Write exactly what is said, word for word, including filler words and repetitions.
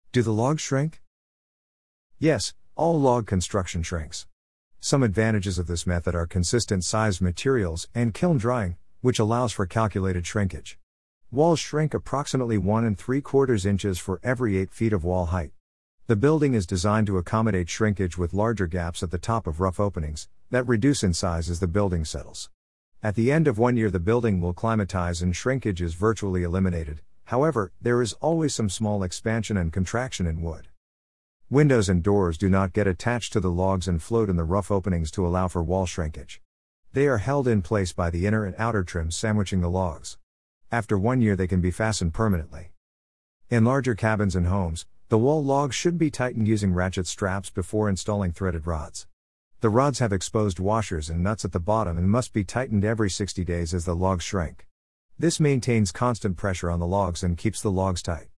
Do the logs shrink? Yes, all log construction shrinks. Some advantages of this method are consistent sized materials and kiln drying, which allows for calculated shrinkage. Walls shrink approximately one and three quarters inches for every eight feet of wall height. The building is designed to accommodate shrinkage with larger gaps at the top of rough openings, that reduce in size as the building settles. At the end of one year the building will climatize and shrinkage is virtually eliminated, however, there is always some small expansion and contraction in wood. Windows and doors do not get attached to the logs and float in the rough openings to allow for wall shrinkage. They are held in place by the inner and outer trims sandwiching the logs. After one year they can be fastened permanently. In larger cabins and homes, the wall logs should be tightened using ratchet straps before installing threaded rods. The rods have exposed washers and nuts at the bottom and must be tightened every sixty days as the logs shrink. This maintains constant pressure on the logs and keeps the logs tight.